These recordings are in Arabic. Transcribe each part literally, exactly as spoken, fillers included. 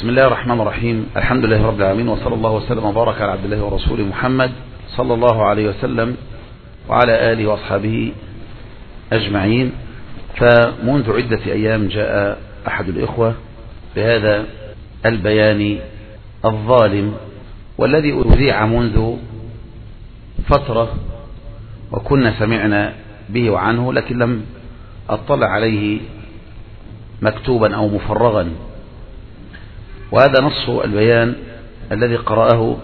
بسم الله الرحمن الرحيم. الحمد لله رب العالمين، وصلى الله وسلم وبارك على عبد الله ورسوله محمد صلى الله عليه وسلم وعلى آله وأصحابه أجمعين. فمنذ عدة أيام جاء أحد الإخوة بهذا البيان الظالم والذي أذيع منذ فترة، وكنا سمعنا به وعنه لكن لم أطلع عليه مكتوبا أو مفرغا. وهذا نص البيان الذي قرأه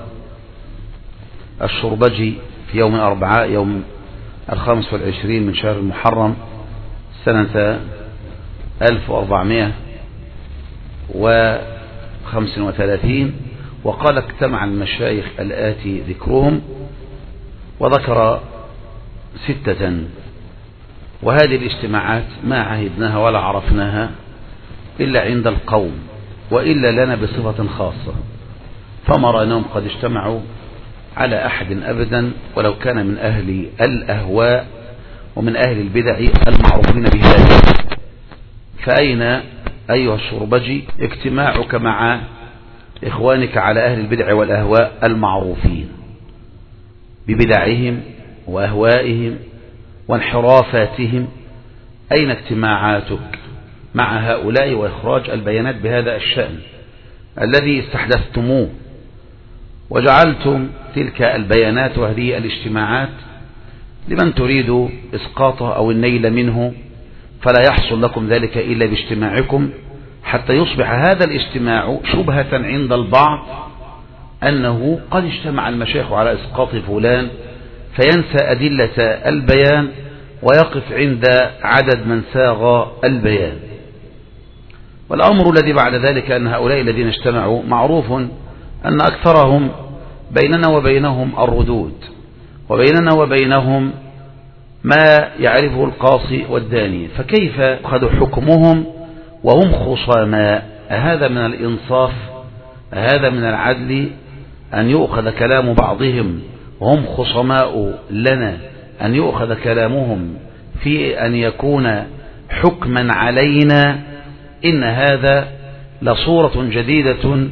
الشربجي في يوم الأربعاء يوم الخامس والعشرين من شهر المحرم سنة ألف وأربعمائة وخمس وثلاثين. وقال: اجتمع المشايخ الآتي ذكرهم، وذكر ستة، وهذه الاجتماعات ما عهدناها ولا عرفناها إلا عند القوم، وإلا لنا بصفة خاصة، فما رأيناهم قد اجتمعوا على أحد أبدا، ولو كان من أهل الأهواء ومن أهل البدع المعروفين بهذا. فأين أيها الشربجي اجتماعك مع إخوانك على أهل البدع والأهواء المعروفين ببدعهم وأهوائهم وانحرافاتهم؟ أين اجتماعاتك مع هؤلاء وإخراج البيانات بهذا الشأن الذي استحدثتموه، وجعلتم تلك البيانات وهذه الاجتماعات لمن تريد إسقاطه أو النيل منه، فلا يحصل لكم ذلك إلا باجتماعكم، حتى يصبح هذا الاجتماع شبهة عند البعض أنه قد اجتمع المشايخ على إسقاط فلان، فينسى أدلة البيان ويقف عند عدد من ساغ البيان. والأمر الذي بعد ذلك أن هؤلاء الذين اجتمعوا معروف أن أكثرهم بيننا وبينهم الردود، وبيننا وبينهم ما يعرفه القاصي والداني، فكيف يؤخذ حكمهم وهم خصماء؟ هذا من الإنصاف؟ هذا من العدل أن يؤخذ كلام بعضهم وهم خصماء لنا، أن يؤخذ كلامهم في أن يكون حكما علينا؟ إن هذا لصورة جديدة،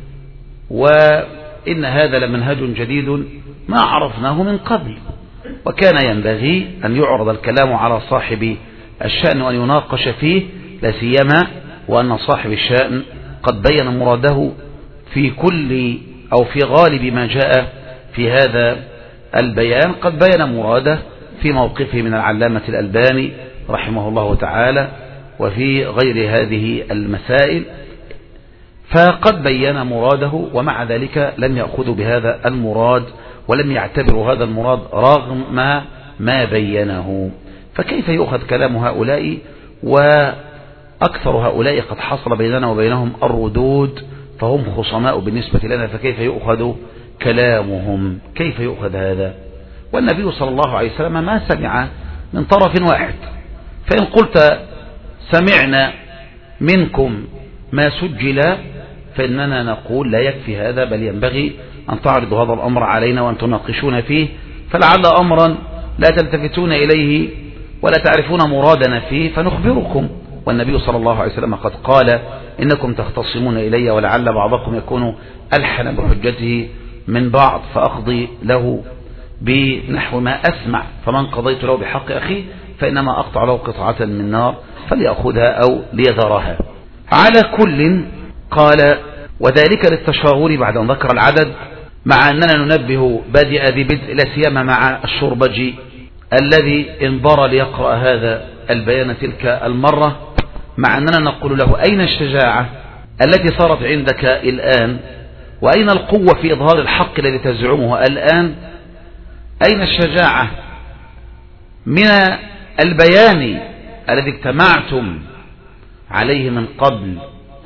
وإن هذا لمنهج جديد ما عرفناه من قبل. وكان ينبغي أن يعرض الكلام على صاحب الشأن وأن يناقش فيه، لا سيما وأن صاحب الشأن قد بين مراده في كل أو في غالب ما جاء في هذا البيان، قد بين مراده في موقفه من العلامة الألباني رحمه الله تعالى وفي غير هذه المسائل، فقد بين مراده، ومع ذلك لم يأخذوا بهذا المراد ولم يعتبروا هذا المراد رغم ما, ما بينه. فكيف يؤخذ كلام هؤلاء وأكثر هؤلاء قد حصل بيننا وبينهم الردود، فهم خصماء بالنسبة لنا، فكيف يؤخذ كلامهم؟ كيف يؤخذ هذا؟ والنبي صلى الله عليه وسلم ما سمع من طرف واحد، فإن قلت سمعنا منكم ما سجل فإننا نقول لا يكفي هذا، بل ينبغي أن تعرضوا هذا الأمر علينا وأن تناقشون فيه، فلعل أمرا لا تلتفتون إليه ولا تعرفون مرادنا فيه فنخبركم. والنبي صلى الله عليه وسلم قد قال: إنكم تختصمون إلي ولعل بعضكم يكون ألحن بحجته من بعض، فأقضي له بنحو ما أسمع، فمن قضيت له بحق أخيه فإنما أقطع له قطعة من نار فليأخذها أو ليذرها. على كل قال: وذلك للتشاور بعد أن ذكر العدد، مع أننا ننبه بادئ ببدء، لا سيما مع الشربجي الذي انبر ليقرأ هذا البيان تلك المرة، مع أننا نقول له: أين الشجاعة التي صارت عندك الآن؟ وأين القوة في إظهار الحق الذي تزعمه الآن؟ أين الشجاعة من البيان الذي اجتمعتم عليه من قبل؟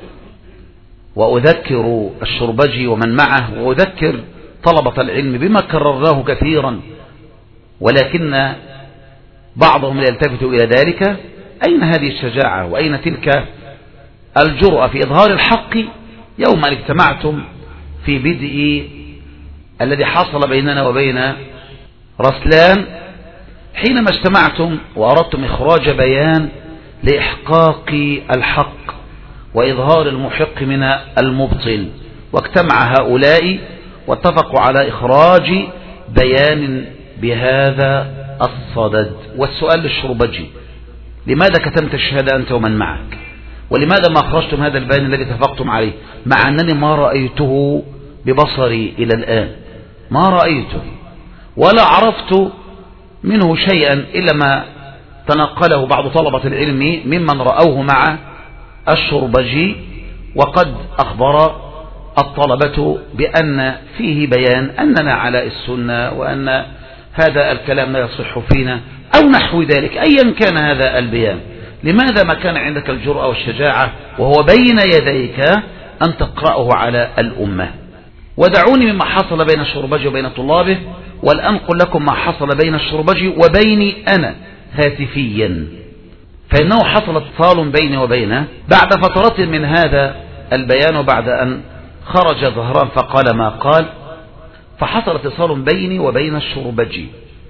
وأذكر الشربجي ومن معه، وأذكر طلبة العلم بما كررناه كثيرا، ولكن بعضهم لا يلتفت إلى ذلك. أين هذه الشجاعة وأين تلك الجرأة في إظهار الحق يوم أن اجتمعتم في بدء الذي حصل بيننا وبين رسلان، حينما اجتمعتم وأردتم إخراج بيان لإحقاق الحق وإظهار المحق من المبطل، واجتمع هؤلاء واتفقوا على إخراج بيان بهذا الصدد. والسؤال للشربجي: لماذا كتمت الشهادة أنت ومن معك؟ ولماذا ما أخرجتم هذا البيان الذي اتفقتم عليه، مع أنني ما رأيته ببصري إلى الآن؟ ما رأيته ولا عرفت منه شيئا إلا ما تنقله بعض طلبة العلم ممن رأوه مع الشربجي، وقد أخبر الطلبة بأن فيه بيان أننا على السنة وأن هذا الكلام لا يصح فينا أو نحو ذلك. أيا كان هذا البيان، لماذا ما كان عندك الجرأة والشجاعة وهو بين يديك أن تقرأه على الأمة؟ ودعوني مما حصل بين الشربجي وبين طلابه، والأنقل لكم ما حصل بين الشربجي وبيني أنا هاتفيا، فإنه حصل اتصال بيني وبينه بعد فترة من هذا البيان، وبعد أن خرج ظهران فقال ما قال، فحصل اتصال بيني وبين الشربجي،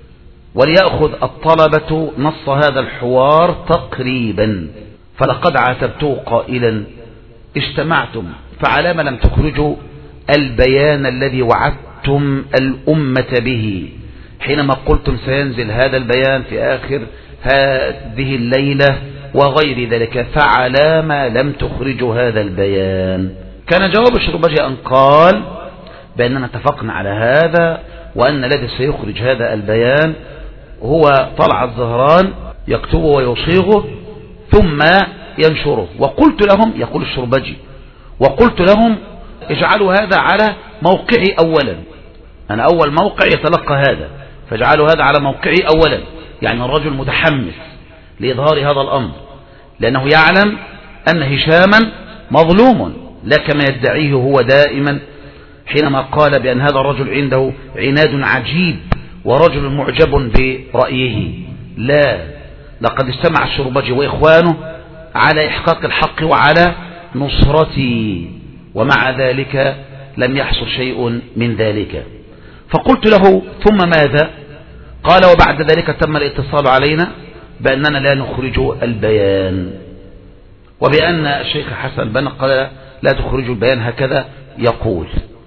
وليأخذ الطلبة نص هذا الحوار تقريبا. فلقد عاتبته قائلا: اجتمعتم فعلام لم تخرجوا البيان الذي وعدتم الأمة به حينما قلتم سينزل هذا البيان في آخر هذه الليلة وغير ذلك، فعلام لم تخرجوا هذا البيان؟ كان جواب الشربجي أن قال بأننا اتفقنا على هذا، وأن الذي سيخرج هذا البيان هو طلعت ظهران يكتبه ويصيغه ثم ينشره. وقلت لهم، يقول الشربجي، وقلت لهم اجعلوا هذا على موقعي أولا، أنا أول موقع يتلقى هذا، فاجعلوا هذا على موقعي أولا. يعني الرجل متحمس لإظهار هذا الأمر، لأنه يعلم أن هشاما مظلوم، لا كما يدعيه هو دائما حينما قال بأن هذا الرجل عنده عناد عجيب ورجل معجب برأيه. لا، لقد اجتمع الشربجي وإخوانه على إحقاق الحق وعلى نصرتي، ومع ذلك لم يحصل شيء من ذلك. فقلت له: ثم ماذا؟ قال: وبعد ذلك تم الاتصال علينا بأننا لا نخرج البيان، وبأن الشيخ حسن بن قال لا تخرجوا البيان هكذا يقول.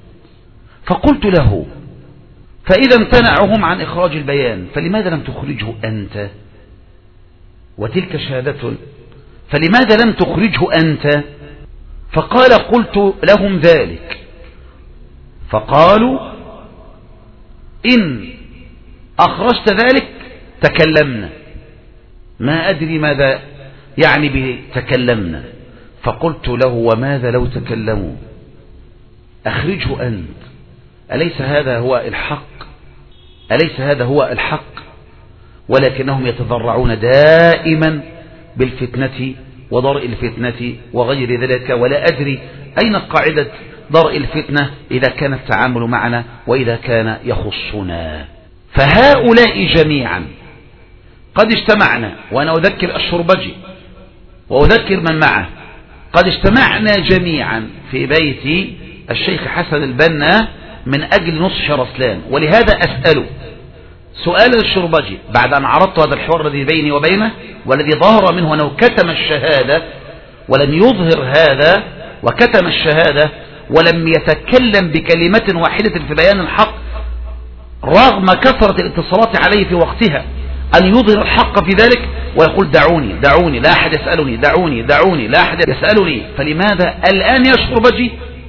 فقلت له: فإذا امتنعهم عن إخراج البيان فلماذا لم تخرجه أنت؟ وتلك شهادة، فلماذا لم تخرجه أنت؟ فقال: قلت لهم ذلك، فقالوا: إن أخرجت ذلك تكلمنا. ما أدري ماذا يعني بتكلمنا. فقلت له: وماذا لو تكلموا؟ أخرجه أنت، أليس هذا هو الحق؟ أليس هذا هو الحق؟ ولكنهم يتضرعون دائما بالفتنة وضرء الفتنة وغير ذلك، ولا أدري أين قاعدة ضرء الفتنة إذا كان التعامل معنا وإذا كان يخصنا. فهؤلاء جميعا قد اجتمعنا، وأنا أذكر الشربجي وأذكر من معه، قد اجتمعنا جميعا في بيت الشيخ حسن البنا من أجل نصح رسلان. ولهذا أسأله سؤال الشربجي بعد أن عرضت هذا الحوار الذي بيني وبينه، والذي ظهر منه أنه كتم الشهادة ولم يظهر هذا، وكتم الشهادة ولم يتكلم بكلمة واحدة في بيان الحق رغم كثرة الاتصالات عليه في وقتها أن يظهر الحق في ذلك، ويقول: دعوني دعوني لا أحد يسألني، دعوني دعوني لا أحد يسألني. فلماذا الآن يا شربجي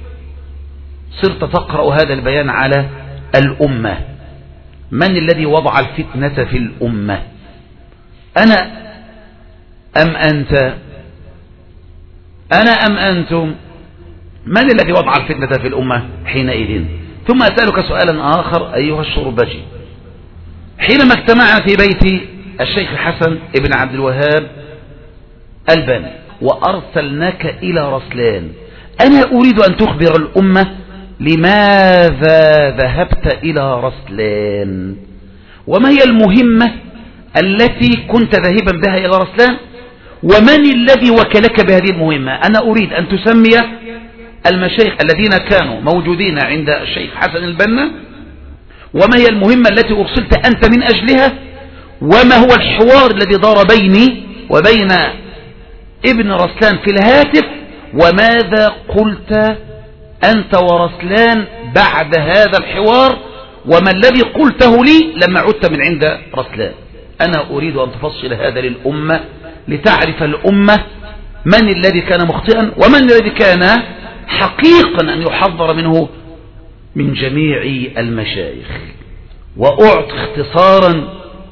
صرت تقرأ هذا البيان على الأمة؟ من الذي وضع الفتنة في الأمة؟ أنا أم أنت؟ أنا أم أنتم؟ من الذي وضع الفتنة في الأمة حينئذ؟ ثم أسألك سؤالا آخر أيها الشربجي، حينما اجتمعنا في بيت الشيخ حسن ابن عبد الوهاب البنا وأرسلناك إلى رسلان، أنا أريد أن تخبر الأمة لماذا ذهبت إلى رسلان، وما هي المهمة التي كنت ذاهبا بها إلى رسلان، ومن الذي وكلك بهذه المهمة. أنا أريد أن تسمي المشايخ الذين كانوا موجودين عند الشيخ حسن البنا، وما هي المهمة التي أرسلت أنت من أجلها، وما هو الحوار الذي دار بيني وبين ابن رسلان في الهاتف وماذا قلت أنت ورسلان بعد هذا الحوار، وما الذي قلته لي لما عدت من عند رسلان؟ أنا أريد أن تفصل هذا للأمة لتعرف الأمة من الذي كان مخطئا ومن الذي كان حقيقا أن يحذر منه من جميع المشايخ. وأعطي اختصارا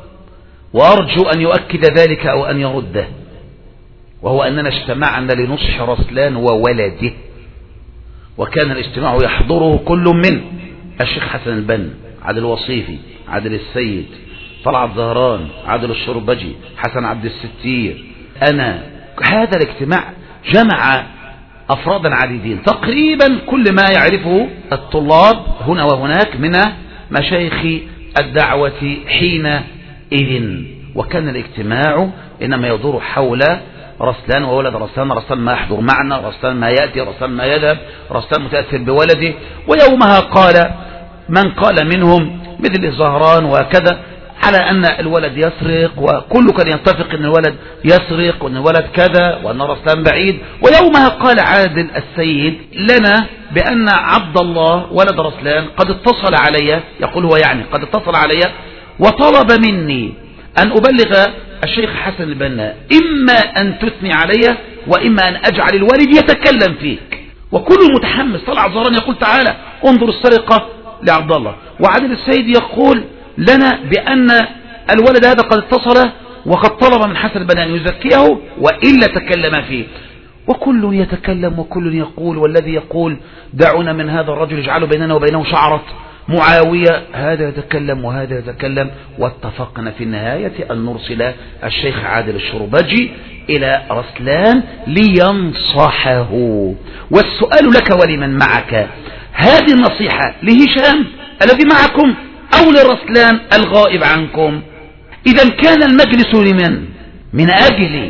وأرجو أن يؤكد ذلك أو أن يرده، وهو أننا اجتمعنا لنصح رسلان وولده، وكان الاجتماع يحضره كل من الشيخ حسن البنا، عادل الوصيفي، عادل السيد، طلعت زهران، عادل الشربجي، حسن عبد الستير، أنا. هذا الاجتماع جمع أفرادا عديدين، تقريبا كل ما يعرفه الطلاب هنا وهناك من مشايخ الدعوة حينئذ. وكان الاجتماع إنما يدور حول رسلان وولد رسلان، رسلان ما يحضر معنا، رسلان ما يأتي، رسلان ما يذهب، رسلان متأثر بولده. ويومها قال من قال منهم مثل زهران وكذا على أن الولد يسرق، وكل كان يتفق أن الولد يسرق وأن الولد كذا وأن رسلان بعيد. ويومها قال عادل السيد لنا بأن عبد الله ولد رسلان قد اتصل علي، يقول هو يعني قد اتصل علي وطلب مني أن أبلغ الشيخ حسن البنا إما أن تثني علي وإما أن أجعل الوالد يتكلم فيك. وكل متحمس، طلع زهران يقول تعالى انظر السرقة لعبد الله، وعادل السيد يقول لنا بأن الولد هذا قد اتصل وقد طلب من حسن البنا أن يزكيه وإلا تكلم فيه. وكل يتكلم وكل يقول، والذي يقول دعونا من هذا الرجل اجعلوا بيننا وبينه شعرة معاوية، هذا يتكلم وهذا يتكلم. واتفقنا في النهاية أن نرسل الشيخ عادل الشربجي إلى رسلان لينصحه. والسؤال لك ولمن معك، هذه النصيحة لهشام الذي معكم أو لرسلان الغائب عنكم؟ إذا كان المجلس لمن؟ من أجل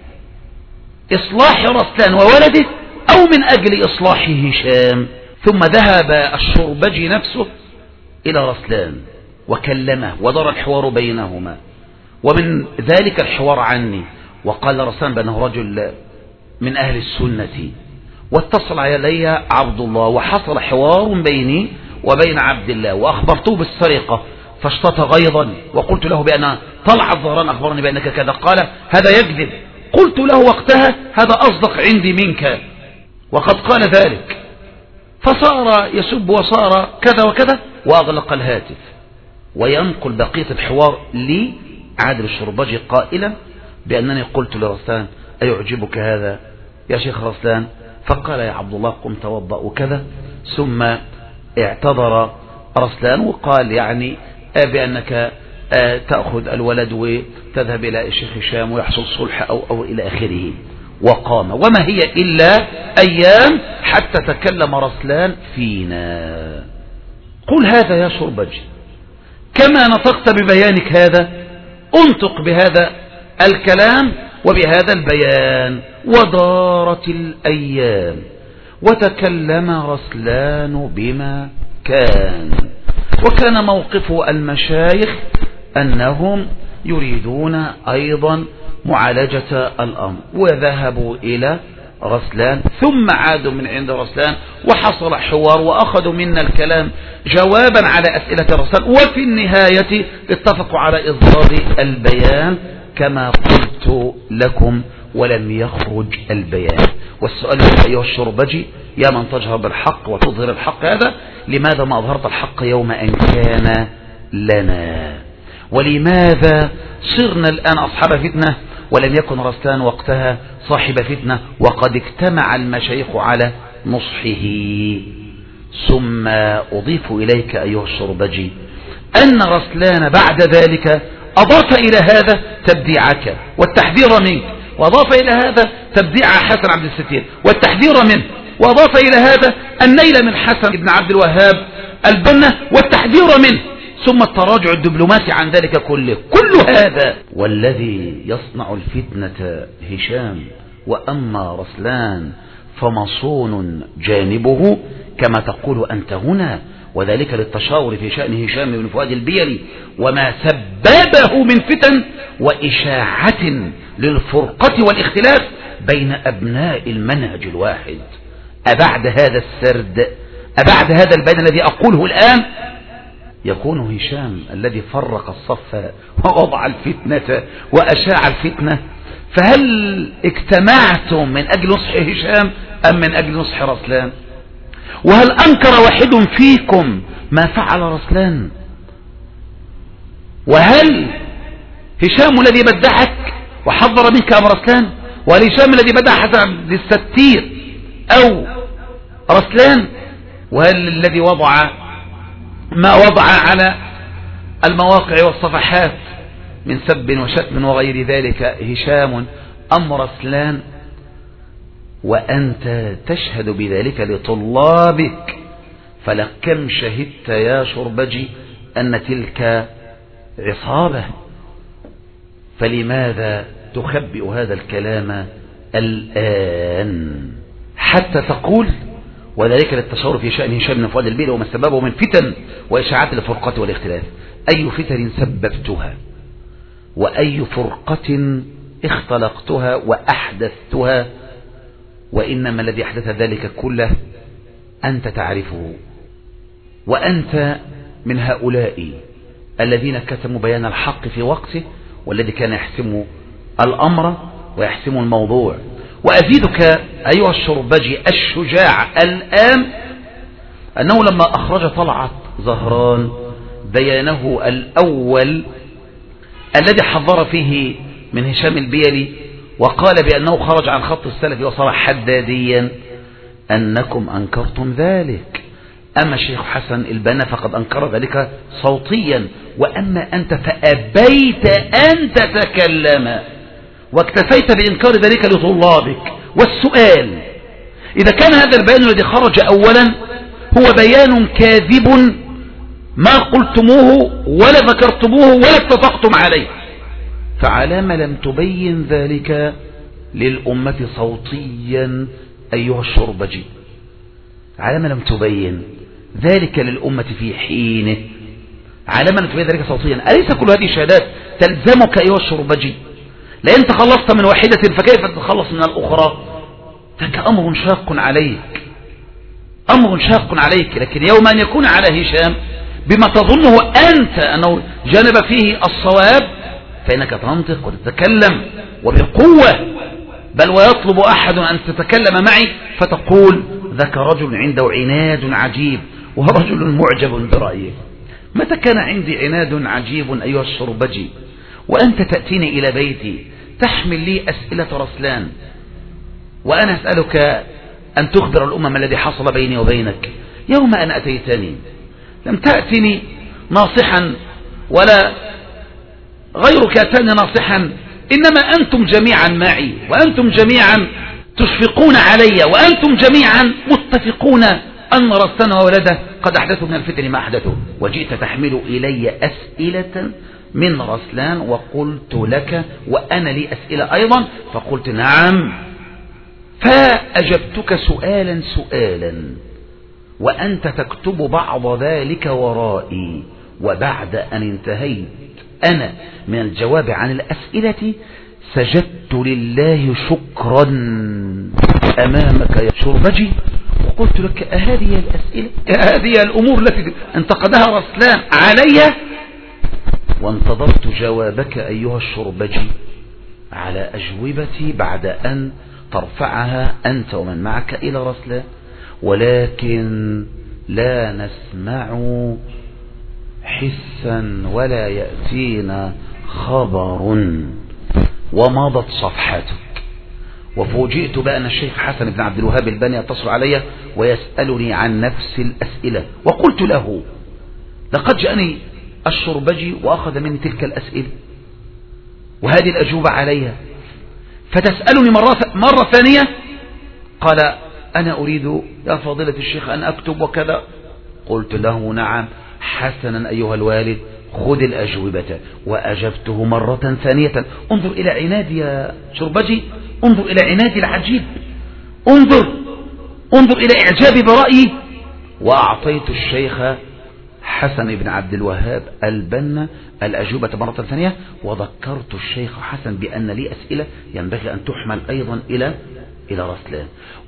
إصلاح رسلان وولده أو من أجل إصلاح هشام؟ ثم ذهب الشربجي نفسه إلى رسلان وكلمه ودار الحوار بينهما، ومن ذلك الحوار عني، وقال رسلان بأنه رجل من أهل السنة، واتصل علي عبد الله وحصل حوار بيني وبين عبد الله، وأخبرته بالسرقة فاشتط غيظا، وقلت له بأن طلع الظهران أخبرني بأنك كذا، قال هذا يكذب. قلت له وقتها هذا أصدق عندي منك وقد قال ذلك، فصار يسب وصار كذا وكذا، وأغلق الهاتف وينقل بقية الحوار لي عادل الشربجي قائلا بأنني قلت لرسلان أيعجبك هذا يا شيخ رسلان؟ فقال يا عبد الله قم توضأ وكذا. ثم اعتذر رسلان وقال يعني بأنك تأخذ الولد وتذهب إلى الشيخ هشام ويحصل صلح أو, أو إلى آخره، وقام. وما هي إلا أيام حتى تكلم رسلان فينا. قل هذا يا شربجي، كما نطقت ببيانك هذا انطق بهذا الكلام وبهذا البيان. ودارت الأيام وتكلم رسلان بما كان، وكان موقف المشايخ أنهم يريدون أيضا معالجة الأمر، وذهبوا إلى رسلان ثم عادوا من عند رسلان وحصل حوار، وأخذوا منا الكلام جوابا على أسئلة رسلان، وفي النهاية اتفقوا على إصدار البيان كما قلت لكم ولم يخرج البيان. والسؤال أيها الشربجي يا من تجهر بالحق وتظهر الحق هذا، لماذا ما أظهرت الحق يوم أن كان لنا؟ ولماذا صرنا الآن أصحاب فتنة ولم يكن رسلان وقتها صاحب فتنة وقد اجتمع المشايخ على نصحه؟ ثم أضيف إليك أيها الشربجي أن رسلان بعد ذلك أضاف إلى هذا تبديعك والتحذير منك، وأضاف إلى هذا تبديع حسن عبد الستير والتحذير منه، وأضاف إلى هذا النيل من حسن بن عبد الوهاب البنا والتحذير منه، ثم التراجع الدبلوماسي عن ذلك كله. كل هذا والذي يصنع الفتنة هشام، وأما رسلان فمصون جانبه كما تقول أنت هنا، وذلك للتشاور في شأن هشام بن فؤاد البيلي وما سببه من فتن وإشاعة للفرقة والاختلاف بين أبناء المنهج الواحد. أبعد هذا السرد، أبعد هذا البيان الذي أقوله الآن، يكون هشام الذي فرق الصف ووضع الفتنة وأشاع الفتنة. فهل اجتمعتم من أجل نصح هشام أم من أجل نصح رسلان؟ وهل أنكر واحد فيكم ما فعل رسلان؟ وهل هشام الذي بدعك وحضر منك أم رسلان؟ وهل هشام الذي بدع حسن للستير أو رسلان؟ وهل الذي وضع ما وضع على المواقع والصفحات من سب وشتم وغير ذلك هشام أم رسلان؟ وأنت تشهد بذلك لطلابك، فلكم شهدت يا شربجي أن تلك عصابة؟ فلماذا تخبئ هذا الكلام الآن حتى تقول وذلك للتشاور في شأن هشام بن فؤاد البيلي وما سببه من فتن وإشاعات الفرقة والاختلاف؟ أي فتن سببتها وأي فرقة اختلقتها وأحدثتها؟ وإنما الذي أحدث ذلك كله أنت تعرفه، وأنت من هؤلاء الذين كتموا بيان الحق في وقته، والذي كان يحسم الأمر ويحسم الموضوع. وأزيدك أيها الشربجي الشجاع الآن أنه لما أخرج طلعت زهران بيانه الأول الذي حضر فيه من هشام البيلي وقال بأنه خرج عن خط السلف وصار حداديا، أنكم أنكرتم ذلك. أما الشيخ حسن البنا فقد أنكر ذلك صوتيا، وأما أنت فأبيت أن تتكلم واكتفيت بإنكار ذلك لطلابك. والسؤال: إذا كان هذا البيان الذي خرج أولا هو بيان كاذب ما قلتموه ولا ذكرتموه ولا اتفقتم عليه، فعلام لم تبين ذلك للأمة صوتيا أيها الشربجي؟ علام لم تبين ذلك للأمة في حينه؟ علام لم تبين ذلك صوتيا؟ أليس كل هذه الشهادات تلزمك أيها الشربجي؟ لأن تخلصت من واحدة فكيف تتخلص من الأخرى؟ ذاك أمر شاق عليك، أمر شاق عليك. لكن يوم أن يكون على هشام بما تظنه أنت أنه جانب فيه الصواب فإنك تنطق وتتكلم وبقوة، بل ويطلب أحد أن تتكلم معي فتقول ذاك رجل عنده عناد عجيب ورجل معجب برأيه. متى كان عندي عناد عجيب أيها الشربجي وأنت تأتيني إلى بيتي تحمل لي أسئلة رسلان، وأنا أسألك أن تخبر الأمم الذي حصل بيني وبينك؟ يوم أن أتيتني لم تأتني ناصحا ولا غيرك أتاني ناصحا، إنما أنتم جميعا معي وأنتم جميعا تشفقون علي وأنتم جميعا متفقون أن رسلان وولده قد أحدثوا من الفتن ما أحدثوا، وجئت تحمل إلي أسئلة من رسلان وقلت لك وأنا لي أسئلة أيضا فقلت نعم، فأجبتك سؤالا سؤالا وأنت تكتب بعض ذلك ورائي. وبعد أن انتهيت أنا من الجواب عن الأسئلة سجدت لله شكرا أمامك يا شربجي وقلت لك أهذه الأسئلة أهذه الأمور التي انتقدها رسلان علي؟ وانتظرت جوابك أيها الشربجي على أجوبتي بعد أن ترفعها أنت ومن معك إلى رسلان، ولكن لا نسمع حسا ولا يأتينا خبر. ومضت صفحتك وفوجئت بأن الشيخ حسن بن عبد الوهاب الباني يتصل علي ويسألني عن نفس الأسئلة، وقلت له لقد جاءني الشربجي وأخذ مني تلك الأسئلة وهذه الأجوبة عليها، فتسألني مرة, مرة ثانية؟ قال أنا أريد يا فضيلة الشيخ أن أكتب وكذا. قلت له نعم حسنا أيها الوالد خذ الأجوبة، وأجبته مرة ثانية. انظر إلى عنادي يا شربجي، انظر إلى عنادي العجيب، انظر انظر إلى إعجابي برأيي. وأعطيت الشيخ حسن بن عبد الوهاب البنا الأجوبة مرة ثانية، وذكرت الشيخ حسن بأن لي أسئلة ينبغي أن تحمل أيضا إلى إلى رسلان.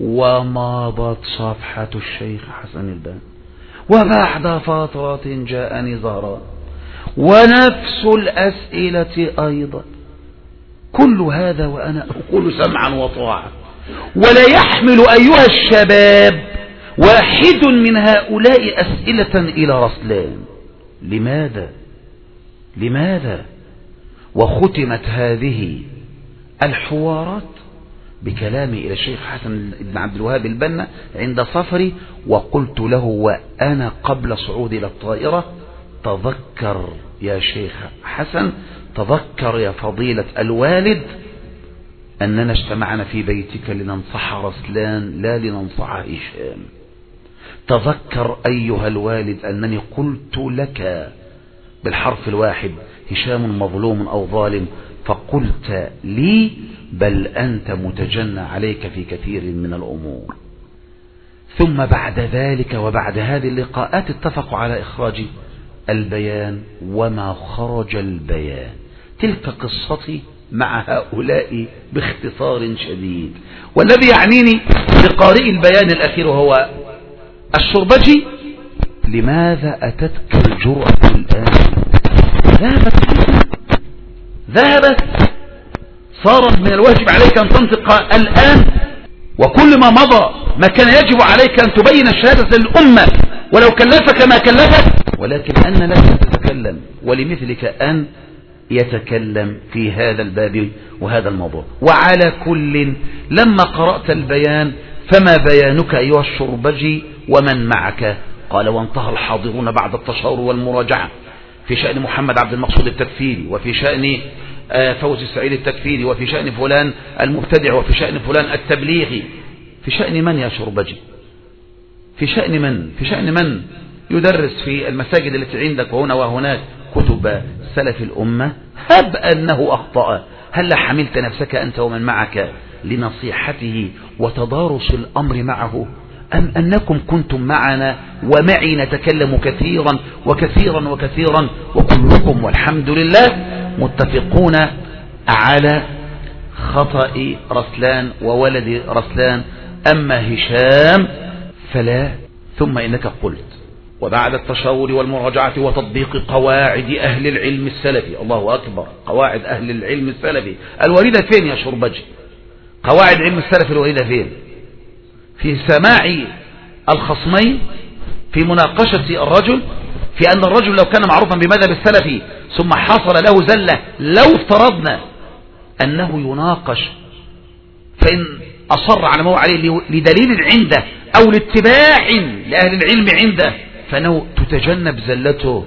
ومضت صفحة الشيخ حسن البنا، وبعد فترة جاءني زهران ونفس الأسئلة أيضا. كل هذا وأنا أقول سمعا وطاعة، ولا يحمل أيها الشباب واحد من هؤلاء أسئلة إلى رسلان. لماذا لماذا وختمت هذه الحوارات بكلامي إلى الشيخ حسن بن عبد الوهاب البنا عند سفري، وقلت له وأنا قبل صعودي إلى الطائرة: تذكر يا شيخ حسن، تذكر يا فضيلة الوالد أننا اجتمعنا في بيتك لننصح رسلان لا لننصح هشام. تذكر أيها الوالد أنني قلت لك بالحرف الواحد: هشام مظلوم أو ظالم، فقلت لي: بل أنت متجنى عليك في كثير من الأمور. ثم بعد ذلك وبعد هذه اللقاءات اتفقوا على إخراج البيان، وما خرج البيان. تلك قصتي مع هؤلاء باختصار شديد. والذي يعنيني بقارئ البيان الأخير وهو الشربجي: لماذا أتتك الجرأة الآن؟ ذهبت ذهبت صار من الواجب عليك أن تنطق الآن، وكل ما مضى ما كان يجب عليك أن تبين الشهادة للأمة ولو كلفك ما كلفك، ولكن أن لك أن تتكلم ولمثلك أن يتكلم في هذا الباب وهذا الموضوع. وعلى كل، لما قرأت البيان فما بيانك أيها الشربجي ومن معك؟ قال: وانتهى الحاضرون بعد التشاور والمراجعة في شأن محمد عبد المقصود التكفيري، وفي شأن فوزي السعيد التكفيري، وفي شأن فلان المبتدع، وفي شأن فلان التبليغي. في شأن من يا شربجي؟ في شأن من؟ في شأن من يدرس في المساجد التي عندك وهنا وهناك كتب سلف الأمة؟ هب أنه أخطأ، هل حملت نفسك أنت ومن معك لنصيحته وتدارس الأمر معه، أم أنكم كنتم معنا ومعي نتكلم كثيرا وكثيرا وكثيرا، وكلكم والحمد لله متفقون على خطأ رسلان وولد رسلان، أما هشام فلا. ثم إنك قلت: وبعد التشاور والمراجعة وتطبيق قواعد أهل العلم السلفي. الله أكبر، قواعد أهل العلم السلفي الوارده فين يا شربجي؟ قواعد علم السلف الوارده فين؟ في سماع الخصمين، في مناقشة الرجل، في أن الرجل لو كان معروفا بمذهب السلفي ثم حصل له زلة، لو افترضنا أنه يناقش فإن أصر على ما هو عليه لدليل عنده أو لاتباع لأهل العلم عنده فإنه تتجنب زلته،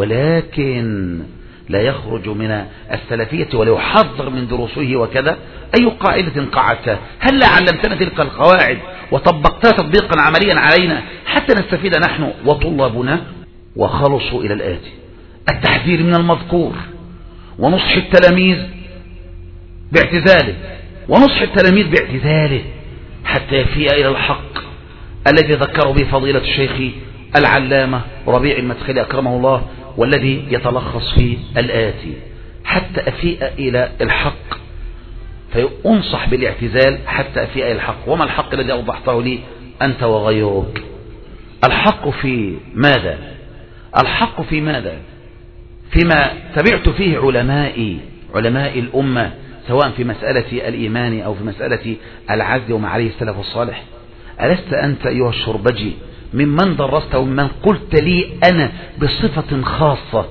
ولكن لا يخرج من السلفية ولا يحذر من دروسه وكذا. أي قاعدة قعدتها؟ هل علمتنا تلك القواعد وطبقتها تطبيقا عمليا علينا حتى نستفيد نحن وطلابنا؟ وخلصوا إلى الآتي: التحذير من المذكور، ونصح التلاميذ باعتزاله، ونصح التلاميذ باعتزاله حتى يفيء إلى الحق الذي ذكروا به فضيلة الشيخ العلامة ربيع المدخلي أكرمه الله، والذي يتلخص في الآتي: حتى أفيء إلى الحق فأنصح بالاعتزال حتى أفيء إلى الحق. وما الحق الذي أوضحته لي أنت وغيرك؟ الحق في ماذا؟ الحق في ماذا؟ فيما تبعت فيه علمائي علماء الأمة، سواء في مسألة الإيمان أو في مسألة العزل وما عليه السلف الصالح. ألست أنت أيها الشربجي ممن درست وممن قلت لي أنا بصفة خاصة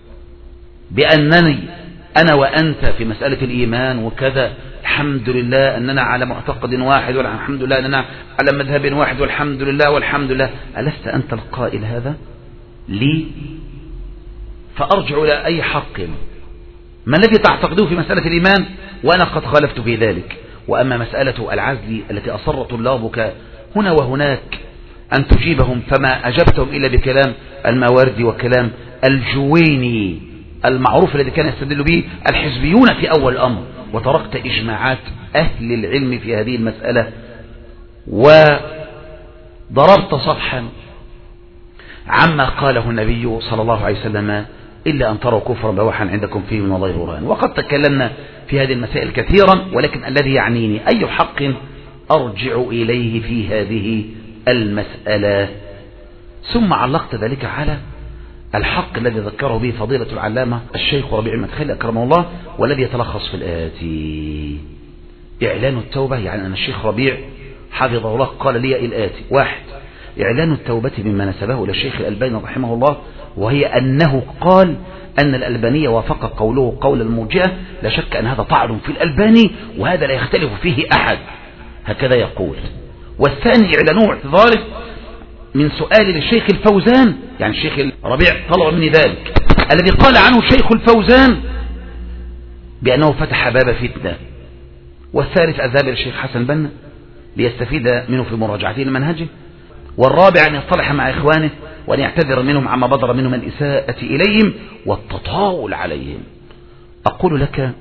بأنني أنا وأنت في مسألة الإيمان وكذا الحمد لله أننا على معتقد واحد، والحمد لله أننا على مذهب واحد، والحمد لله والحمد لله؟ ألست أنت القائل هذا لي؟ فأرجع إلى أي حق ما الذي تعتقده في مسألة الإيمان وأنا قد خالفت في ذلك؟ وأما مسألة العزل التي أصر طلابك هنا وهناك أن تجيبهم فما أجبتهم إلا بكلام الماوردي وكلام الجويني المعروف الذي كان يستدل به الحزبيون في أول الأمر، وتركت إجماعات أهل العلم في هذه المسألة، وضربت صفحا عما قاله النبي صلى الله عليه وسلم إلا أن تروا كفرا بواحا عندكم فيه من الله برهان. وقد تكلمنا في هذه المسائل كثيرا، ولكن الذي يعنيني أي حق أرجع إليه في هذه المسألة. ثم علقت ذلك على الحق الذي ذكره به فضيلة العلامة الشيخ ربيع المدخلي أكرمه الله، والذي يتلخص في الآتي: إعلان التوبة. يعني أن الشيخ ربيع حفظه الله قال لي الآتي: واحد، إعلان التوبة مما نسبه إلى الشيخ الألباني رحمه الله، وهي أنه قال أن الألباني وافق قوله قول المرجئة. لا شك أن هذا طعن في الألباني، وهذا لا يختلف فيه أحد، هكذا يقول. والثاني إعلانه اعتذاره من سؤال للشيخ الفوزان، يعني الشيخ ربيع طلب مني ذلك، الذي قال عنه الشيخ الفوزان بأنه فتح باب فتنة. والثالث الذهاب إلى الشيخ حسن بنا ليستفيد منه في مراجعته لمنهجه. والرابع أن يصطلح مع إخوانه وأن يعتذر منهم عما بدر منهم من الإساءة إليهم والتطاول عليهم. أقول لك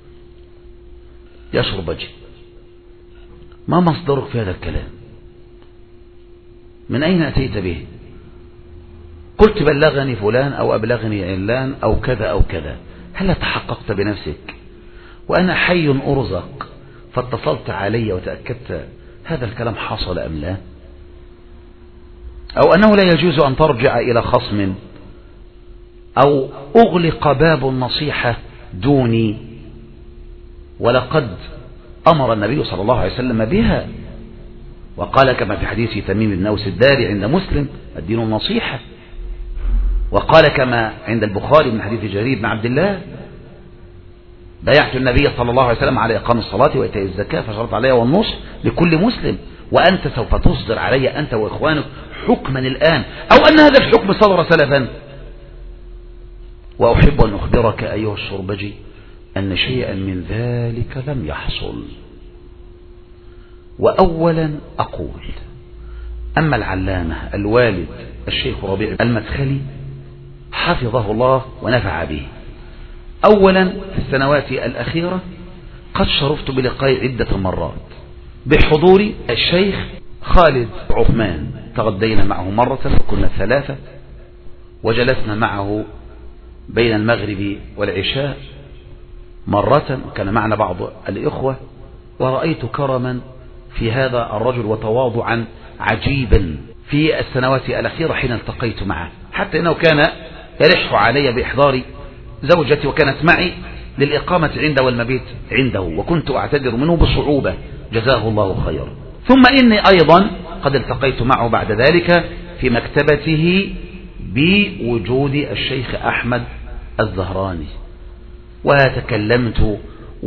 يا شربجي، ما مصدرك في هذا الكلام؟ من أين أتيت به؟ قلت بلغني فلان أو أبلغني علان أو كذا أو كذا. هل تحققت بنفسك وأنا حي أرزق فاتصلت علي وتأكدت هذا الكلام حصل أم لا؟ أو أنه لا يجوز أن ترجع إلى خصم أو أغلق باب النصيحة دوني، ولقد أمر النبي صلى الله عليه وسلم بها، وقال كما في حديث تميم بن أوس الداري عند مسلم: الدين النصيحة. وقال كما عند البخاري من حديث جرير بن عبد الله: بايعت النبي صلى الله عليه وسلم على إقام الصلاة وإيتاء الزكاة فشرط علي والنصح لكل مسلم، وأنت سوف تصدر علي أنت وإخوانك حكما الآن، أو أن هذا الحكم صدر سلفا. وأحب أن أخبرك أيها الشربجي أن شيئا من ذلك لم يحصل. وأولا أقول: أما العلامة الوالد الشيخ ربيع المدخلي حفظه الله ونفع به، أولا في السنوات الأخيرة قد شرفت بلقاء عدة مرات بحضور الشيخ خالد عثمان، تغدينا معه مرة وكنا ثلاثة، وجلسنا معه بين المغرب والعشاء مرة، وكان معنا بعض الإخوة، ورأيت كرما في هذا الرجل وتواضعا عجيبا في السنوات الأخيرة حين التقيت معه، حتى إنه كان يلح علي بإحضار زوجتي وكانت معي للإقامة عنده والمبيت عنده، وكنت أعتذر منه بصعوبة جزاه الله خيرا. ثم إني أيضا قد التقيت معه بعد ذلك في مكتبته بوجود الشيخ أحمد الزهراني، وتكلمت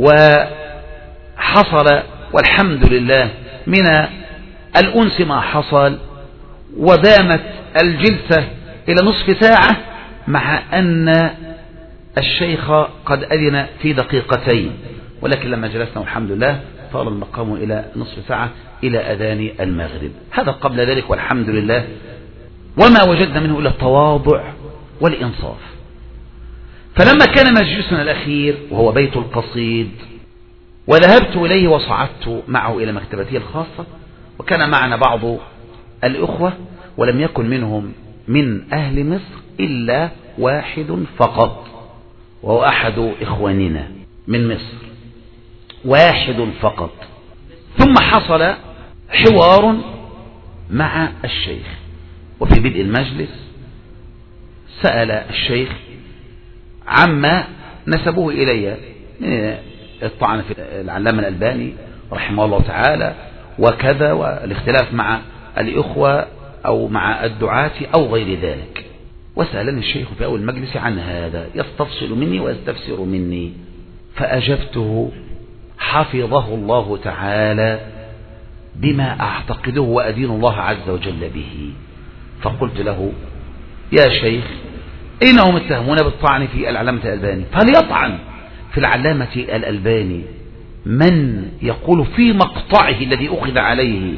وحصل والحمد لله من الأنس ما حصل، ودامت الجلسة إلى نصف ساعة، مع أن الشيخ قد أذن في دقيقتين، ولكن لما جلسنا والحمد لله طال المقام إلى نصف ساعة إلى أذان المغرب. هذا قبل ذلك والحمد لله، وما وجدنا منه إلا التواضع والإنصاف. فلما كان مجلسنا الأخير وهو بيت القصيد، وذهبت إليه وصعدت معه إلى مكتبته الخاصة، وكان معنا بعض الأخوة ولم يكن منهم من أهل مصر إلا واحد فقط، وهو أحد إخواننا من مصر، واحد فقط. ثم حصل حوار مع الشيخ، وفي بدء المجلس سأل الشيخ عما نسبوه إلي من الطعن في العلامة الألباني رحمه الله تعالى وكذا، والاختلاف مع الإخوة أو مع الدعاة أو غير ذلك. وسألني الشيخ في أول مجلس عن هذا، يستفصل مني ويستفسر مني، فأجبته حفظه الله تعالى بما أعتقده وأدين الله عز وجل به. فقلت له: يا شيخ، إنهم اتهمون بالطعن في العلامة الألباني، فليطعن في العلامة الألباني من يقول في مقطعه الذي أخذ عليه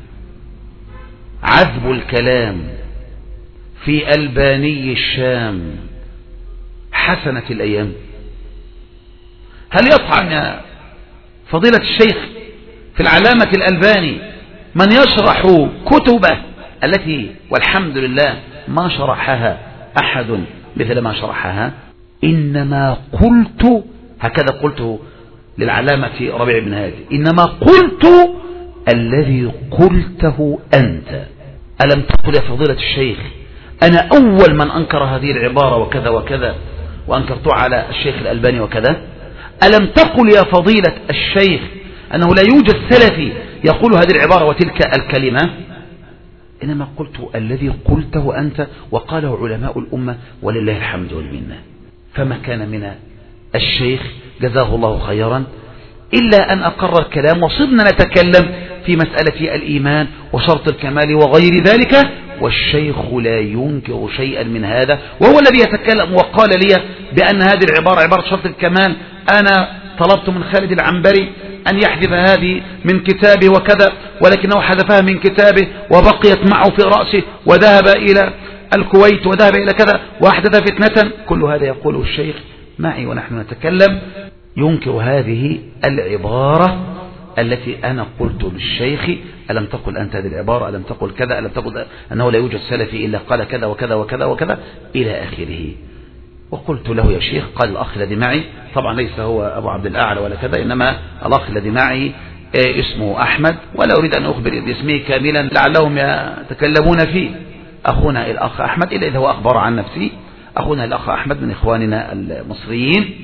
عذب الكلام في ألباني الشام حسنة الأيام. هل يطعن فضيلة الشيخ في العلامة الألباني من يشرح كتبه التي والحمد لله ما شرحها أحد مثل ما شرحها. إنما قلت هكذا قلت للعلامة ربيع بن هادي، إنما قلت الذي قلته أنت. ألم تقل يا فضيلة الشيخ أنا أول من أنكر هذه العبارة وكذا وكذا وأنكرت على الشيخ الألباني وكذا؟ ألم تقل يا فضيلة الشيخ أنه لا يوجد سلفي يقول هذه العبارة وتلك الكلمة؟ إنما قلت الذي قلته أنت وقاله علماء الأمة ولله الحمد والمنة. فما كان من الشيخ جزاه الله خيرا إلا أن أقر الكلام، وصرنا نتكلم في مسألة الإيمان وشرط الكمال وغير ذلك، والشيخ لا ينكر شيئا من هذا، وهو الذي يتكلم وقال لي بأن هذه العبارة عبارة شرط الكمال. أنا طلبت من خالد العنبري أن يحذف هذه من كتابه وكذا، ولكنه حذفها من كتابه وبقيت معه في رأسه وذهب إلى الكويت وذهب إلى كذا وأحدث فتنة. كل هذا يقوله الشيخ معي ونحن نتكلم، ينكر هذه العبارة التي أنا قلت للشيخ ألم تقل أنت هذه العبارة، ألم تقل كذا، ألم تقل أنه لا يوجد سلفي إلا قال كذا وكذا وكذا وكذا إلى آخره. وقلت له يا شيخ، قال الأخ الذي معي، طبعا ليس هو أبو عبد الأعلى ولا كذا، إنما الأخ الذي معي اسمه أحمد، ولا أريد أن أخبر باسمه كاملا لعلهم يتكلمون فيه. أخونا الأخ أحمد، إلا إذا هو أخبر عن نفسي، أخونا الأخ أحمد من إخواننا المصريين.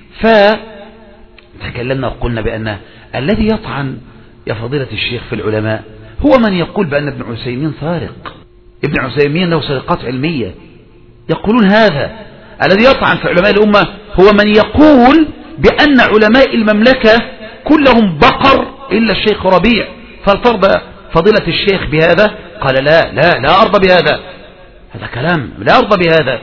فتكلمنا وقلنا بأن الذي يطعن يا فضيلة الشيخ في العلماء هو من يقول بأن ابن عثيمين سارق، ابن عثيمين له سرقات علمية، يقولون هذا. الذي يطعن في علماء الأمة هو من يقول بأن علماء المملكة كلهم بقر إلا الشيخ ربيع. فلترضى فضيلة الشيخ بهذا؟ قال لا لا لا أرضى بهذا، هذا كلام لا أرضى بهذا.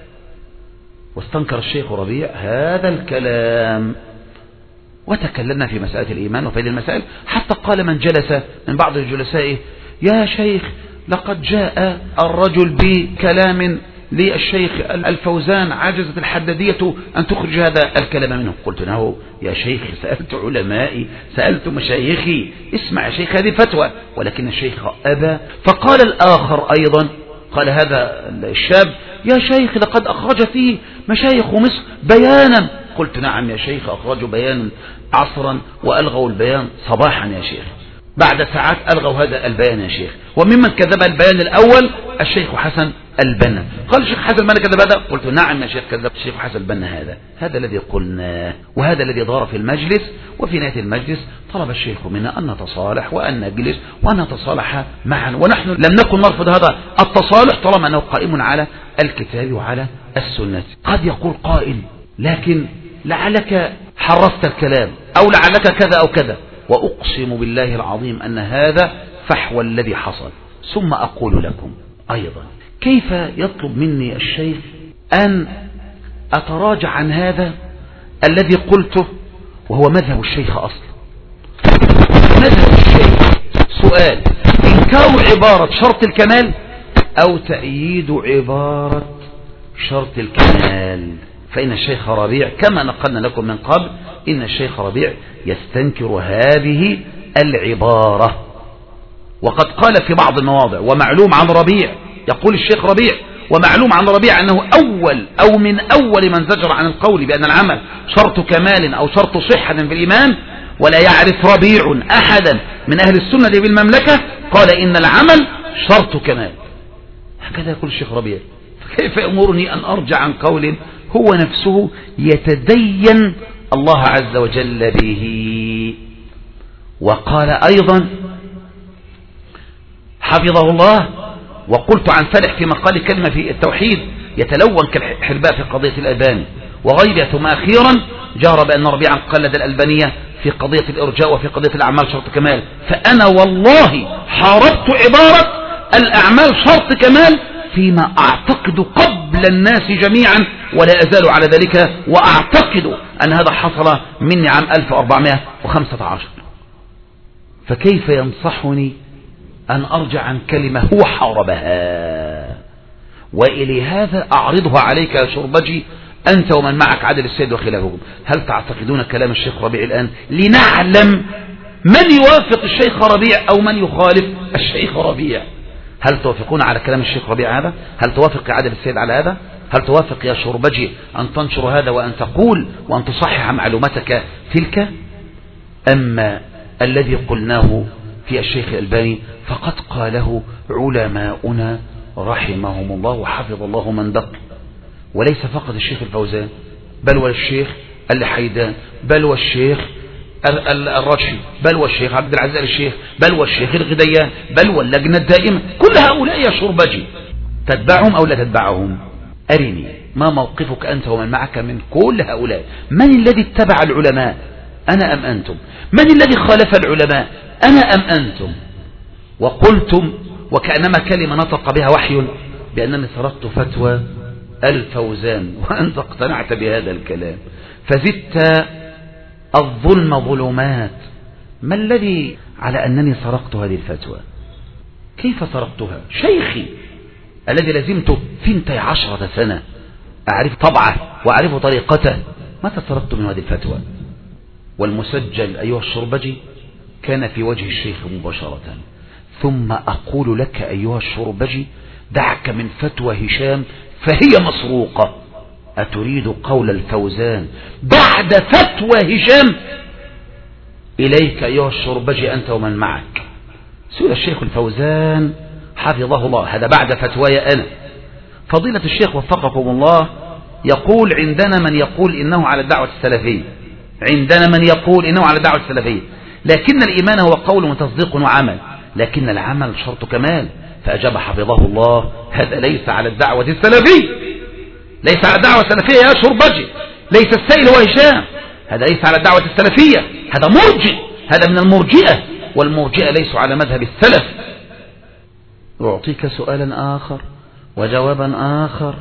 واستنكر الشيخ ربيع هذا الكلام، وتكلمنا في مسألة الإيمان وفي هذه المسائل، حتى قال من جلس من بعض جلسائه يا شيخ لقد جاء الرجل بكلام للشيخ الفوزان عجزت الحدادية أن تخرج هذا الكلام منه. قلت له يا شيخ سألت علمائي، سألت مشايخي، اسمع يا شيخ هذه فتوى، ولكن الشيخ أبى. فقال الآخر أيضا، قال هذا الشاب يا شيخ لقد أخرج فيه مشايخ مصر بيانا. قلت نعم يا شيخ أخرجوا بيانا عصرا وألغوا البيان صباحا يا شيخ، بعد ساعات ألغوا هذا البيان يا شيخ. وممن كذب البيان الأول الشيخ حسن البنا. قال الشيخ حسن البنا كذب هذا؟ قلت نعم يا شيخ كذب الشيخ حسن البنا هذا. هذا الذي قلناه، وهذا الذي دار في المجلس. وفي نهاية المجلس طلب الشيخ منا أن نتصالح وأن نجلس وأن نتصالح معا، ونحن لم نكن نرفض هذا التصالح طالما أنه قائم على الكتاب وعلى السنة. قد يقول قائل لكن لعلك حرفت الكلام أو لعلك كذا أو كذا، وأقسم بالله العظيم أن هذا فحوى الذي حصل. ثم أقول لكم أيضا كيف يطلب مني الشيخ أن أتراجع عن هذا الذي قلته وهو مذهب الشيخ أصلا. مذهب الشيخ سؤال إنكار عبارة شرط الكمال أو تأييد عبارة شرط الكمال. فإن الشيخ ربيع كما نقلنا لكم من قبل إن الشيخ ربيع يستنكر هذه العبارة، وقد قال في بعض المواضع ومعلوم عن ربيع، يقول الشيخ ربيع ومعلوم عن ربيع أنه أول أو من أول من زجر عن القول بأن العمل شرط كمال أو شرط صحة في الإيمان، ولا يعرف ربيع أحدا من أهل السنة بالمملكة قال إن العمل شرط كمال. هكذا يقول الشيخ ربيع. فكيف يأمرني أن أرجع عن قول هو نفسه يتدين الله عز وجل به؟ وقال أيضا حفظه الله، وقلت عن فلح في مقال كلمة في التوحيد يتلون كالحرباء في قضية الألباني وغيرها، ثم أخيرا جار بأن ربيعا قلد الألبانية في قضية الإرجاء وفي قضية الأعمال شرط كمال. فأنا والله حاربت عبارة الأعمال شرط كمال فيما أعتقد قبل الناس جميعا، ولا أزال على ذلك، وأعتقد أن هذا حصل مني عام ألف وأربعمائة وخمسة عشر. فكيف ينصحني أن أرجع عن كلمة هو حاربها؟ وإلي هذا أعرضها عليك يا شربجي أنت ومن معك عادل السيد وخلافهم. هل تعتقدون كلام الشيخ ربيع الآن لنعلم من يوافق الشيخ ربيع أو من يخالف الشيخ ربيع؟ هل توافقون على كلام الشيخ ربيع هذا؟ هل توافق يا عادل السيد على هذا؟ هل توافق يا شربجي أن تنشر هذا وأن تقول وأن تصحح معلومتك تلك؟ أما الذي قلناه في الشيخ الألباني فقد قاله علماؤنا رحمهم الله وحفظ الله من بقي، وليس فقط الشيخ الفوزان، بل والشيخ الحيدان، بل والشيخ الرشي، بل والشيخ عبد العزيز الشيخ، بل والشيخ الغديان، بل واللجنة الدائمة. كل هؤلاء يا شربجي تتبعهم أو لا تتبعهم؟ أرني ما موقفك أنت ومن معك من كل هؤلاء. من الذي اتبع العلماء؟ أنا أم أنتم؟ من الذي خالف العلماء؟ أنا أم أنتم؟ وقلتم وكأنما كلمة نطق بها وحي بأنني سردت فتوى الفوزان وأنت اقتنعت بهذا الكلام فزدت الظلم ظلمات. ما الذي على أنني سرقت هذه الفتوى؟ كيف سرقتها؟ شيخي الذي لزمته ثنتي عشرة سنة أعرف طبعه وأعرف طريقته، متى سرقت من هذه الفتوى؟ والمسجل أيها الشربجي كان في وجه الشيخ مباشرة. ثم أقول لك أيها الشربجي دعك من فتوى هشام فهي مسروقة. أتريد قول الفوزان بعد فتوى هشام؟ إليك أيها الشربجي أنت ومن معك. سئل الشيخ الفوزان حفظه الله، هذا بعد فتواي أنا، فضيلة الشيخ وفقكم الله يقول عندنا من يقول إنه على الدعوة السلفية، عندنا من يقول إنه على الدعوة السلفية، لكن الإيمان هو قول وتصديق وعمل، لكن العمل شرط كمال. فأجاب حفظه الله هذا ليس على الدعوة السلفية، ليس على الدعوة السلفية يا شربجي، ليس السائل هو هشام، هذا ليس على الدعوة السلفية، هذا مرجئ، هذا من المرجئة، والمرجئة ليسوا على مذهب السلف. أعطيك سؤالا آخر وجوابا آخر،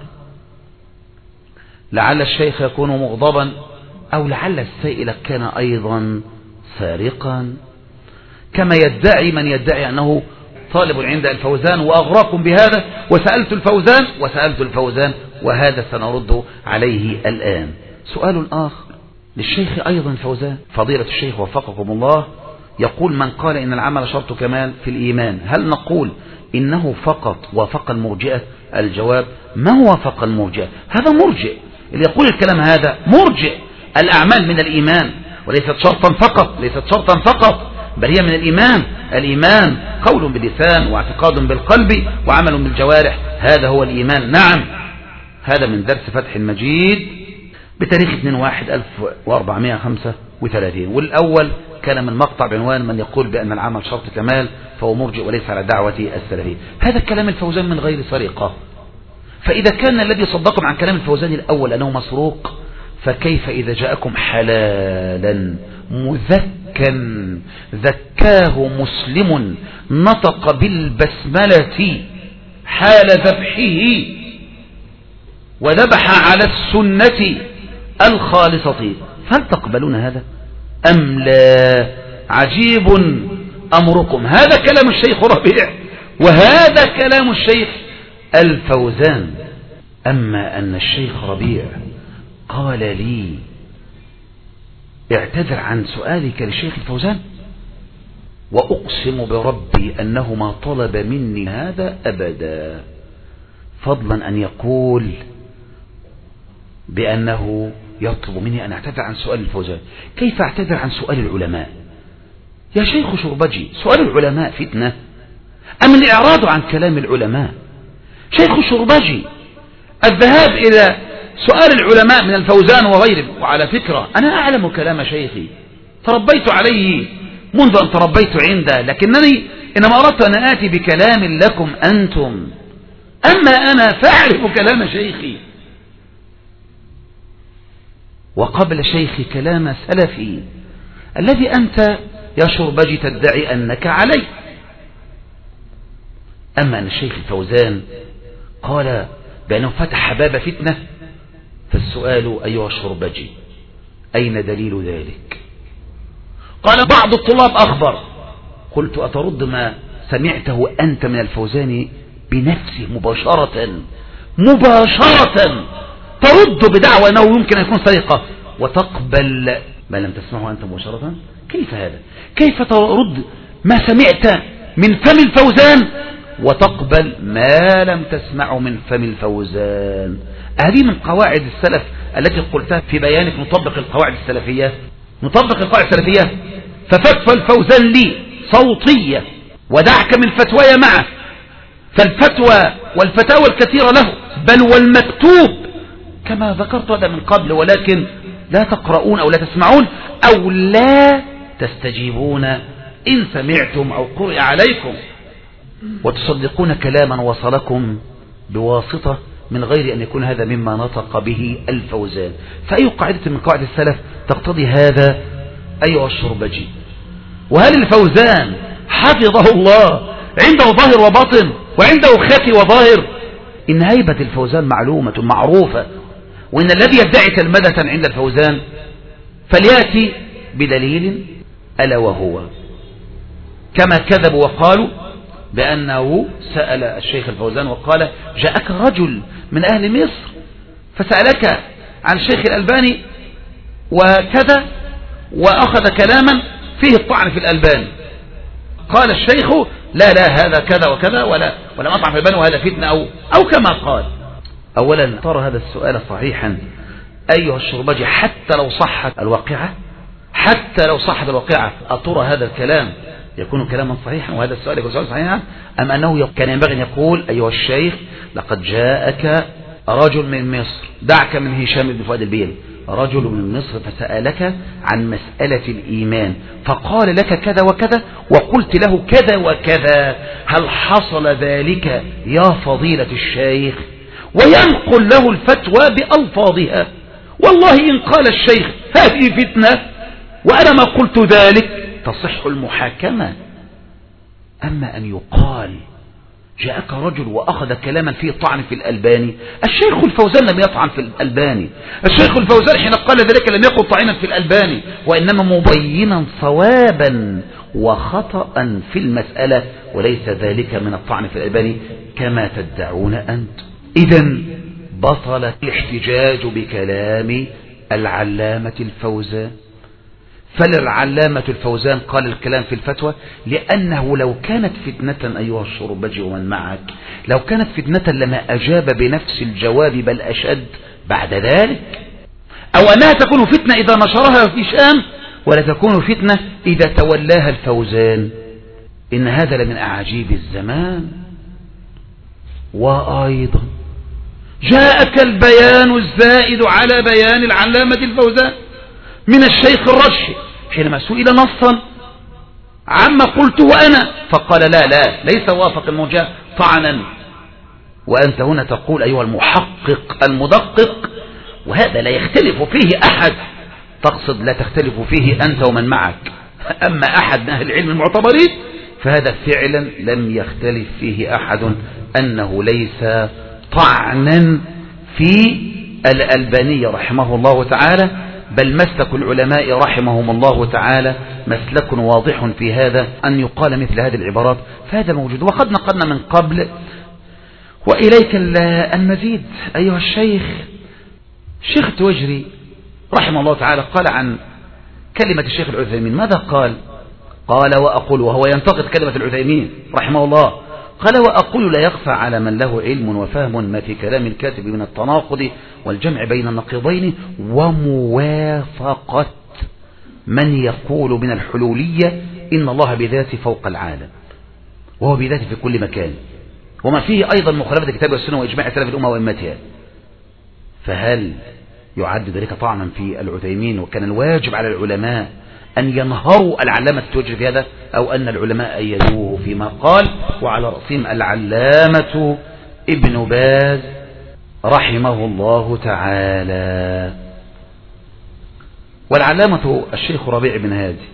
لعل الشيخ يكون مغضبا أو لعل السائل كان أيضا سارقا كما يدعي من يدعي أنه طالب عند الفوزان وأغراكم بهذا، وسألت الفوزان وسألت الفوزان وهذا سنرد عليه الآن. سؤال آخر للشيخ أيضا فوزان، فضيلة الشيخ وفقكم الله يقول من قال إن العمل شرط كمال في الإيمان، هل نقول إنه فقط وافق المرجئة؟ الجواب ما هو وافق المرجئة؟ هذا مرجئ، اللي يقول الكلام هذا مرجئ. الأعمال من الإيمان وليست شرطا فقط، ليست شرطا فقط بل هي من الإيمان. الإيمان قول باللسان واعتقاد بالقلب وعمل بالجوارح، هذا هو الإيمان. نعم، هذا من درس فتح المجيد بتاريخ اثنين واحد ألف وأربعمائة وخمسة وثلاثين، والأول كان من مقطع بعنوان من يقول بأن العمل شرط كمال فهو مرجئ وليس على دعوة السلفية. هذا الكلام الفوزان من غير سرقة. فإذا كان الذي صدقكم عن كلام الفوزان الأول أنه مسروق، فكيف إذا جاءكم حلالا مذكا ذكاه مسلم نطق بالبسملة حال ذبحه وذبح على السنة الخالصة، هل تقبلون هذا أم لا؟ عجيب أمركم. هذا كلام الشيخ ربيع وهذا كلام الشيخ الفوزان. أما أن الشيخ ربيع قال لي اعتذر عن سؤالك للشيخ الفوزان، وأقسم بربي أنه ما طلب مني هذا أبدا، فضلا أن يقول بأنه يطلب مني أن أعتذر عن سؤال الفوزان. كيف أعتذر عن سؤال العلماء يا شيخ شربجي؟ سؤال العلماء فتنة أم الإعراض عن كلام العلماء؟ شيخ شربجي الذهاب إلى سؤال العلماء من الفوزان وغيره، وعلى فكرة أنا أعلم كلام شيخي تربيت عليه منذ أن تربيت عنده، لكنني إنما أردت أن آتي بكلام لكم أنتم، أما أنا فأعرف كلام شيخي وقبل شيخي كلام سلفي الذي أنت يا شربجي تدعي أنك عليه. أما أن الشيخ الفوزان قال بأنه فتح باب فتنة، فالسؤال أيها الشربجي أين دليل ذلك؟ قال بعض الطلاب أخبر. قلت أترد ما سمعته أنت من الفوزان بنفسه مباشرة مباشرة، ترد بدعوى أنه يمكن أن يكون سرقة وتقبل ما لم تسمعه أنت مباشرة؟ كيف هذا؟ كيف ترد ما سمعت من فم الفوزان وتقبل ما لم تسمعه من فم الفوزان. هذه من قواعد السلف التي قلتها في بيانك. نطبق القواعد السلفية، نطبق القواعد السلفية. ففتوى الفوزان لي صوتية ودعك من فتواي معه، فالفتوى والفتاوى الكثيرة له، بل والمكتوب كما ذكرت هذا من قبل، ولكن لا تقرؤون أو لا تسمعون أو لا تستجيبون إن سمعتم أو قرئ عليكم، وتصدقون كلاما وصلكم بواسطة من غير أن يكون هذا مما نطق به الفوزان. فأي قاعدة من قواعد السلف تقتضي هذا أيها الشربجي؟ وهل الفوزان حفظه الله عنده ظاهر وباطن وعنده خفي وظاهر؟ إن هيبة الفوزان معلومة معروفة، وإن الذي يدعي تلمذة عند الفوزان فليأتي بدليل، ألا وهو كما كذبوا وقالوا بأنه سأل الشيخ الفوزان وقال جاءك رجل من أهل مصر فسألك عن الشيخ الألباني وكذا وأخذ كلاما فيه الطعن في الألباني. قال الشيخ لا لا هذا كذا وكذا ولا ولا مطعن في الألباني وهذا فتنة أو, أو كما قال. أولا ترى هذا السؤال صحيحا أيها الشربجي حتى لو صحت الواقعة، حتى لو صحت الواقعة أترى هذا الكلام يكون كلاما صحيحا وهذا السؤال يكون سؤال صحيحا، أم أنه كان ينبغي أن يقول أيها الشيخ لقد جاءك رجل من مصر، دعك من هشام بن فؤاد البيلي، رجل من مصر فسألك عن مسألة الإيمان فقال لك كذا وكذا وقلت له كذا وكذا، هل حصل ذلك يا فضيلة الشيخ؟ وينقل له الفتوى بألفاظها. والله إن قال الشيخ هذه فتنة وأنا ما قلت ذلك تصح المحاكمة. أما أن يقال جاءك رجل وأخذ كلاما فيه طعن في الألباني، الشيخ الفوزان لم يطعن في الألباني، الشيخ الفوزان حين قال ذلك لم يقل طعنا في الألباني، وإنما مبينا صوابا وخطأ في المسألة، وليس ذلك من الطعن في الألباني كما تدعون أنت. إذن بطل الاحتجاج بكلام العلامة الفوزان. فالعلامة الفوزان قال الكلام في الفتوى لأنه لو كانت فتنة أيها الشربجي ومن معك، لو كانت فتنة لما أجاب بنفس الجواب بل أشد بعد ذلك، أو أنها تكون فتنة إذا نشرها في شام ولا تكون فتنة إذا تولاها الفوزان. إن هذا لمن أعاجيب الزمان. وأيضا جاءك البيان الزائد على بيان العلامة الفوزان من الشيخ الرشي حينما سئل نصا عما قلته أنا فقال لا لا ليس وافق الموجة طعنا، وأنت هنا تقول أيها المحقق المدقق وهذا لا يختلف فيه أحد، تقصد لا تختلف فيه أنت ومن معك، أما أحد من أهل العلم المعتبرين فهذا فعلا لم يختلف فيه أحد أنه ليس طعنا في الألباني رحمه الله تعالى، بل مسلك العلماء رحمهم الله تعالى مسلك واضح في هذا أن يقال مثل هذه العبارات، فهذا موجود. وقد نقلنا من قبل وإليك المزيد أيها الشيخ. الشيخ التوجري رحمه الله تعالى قال عن كلمة الشيخ العثيمين ماذا قال؟ قال وأقول، وهو ينتقد كلمة العثيمين رحمه الله، قال وأقول لا يخفى على من له علم وفهم ما في كلام الكاتب من التناقض والجمع بين النقيضين وموافقة من يقول من الحلولية إن الله بذاته فوق العالم وهو بذاته في كل مكان، وما فيه أيضا مخالفة الكتاب والسنة وإجماع سلف الأمة وإمتها. فهل يعد ذلك طعنا في العثيمين؟ وكان الواجب على العلماء أن ينهروا العلامة التوجري في هذا، أو أن العلماء أيدوه فيما قال، وعلى رأسهم العلامة ابن باز رحمه الله تعالى. والعلامة الشيخ ربيع بن هادي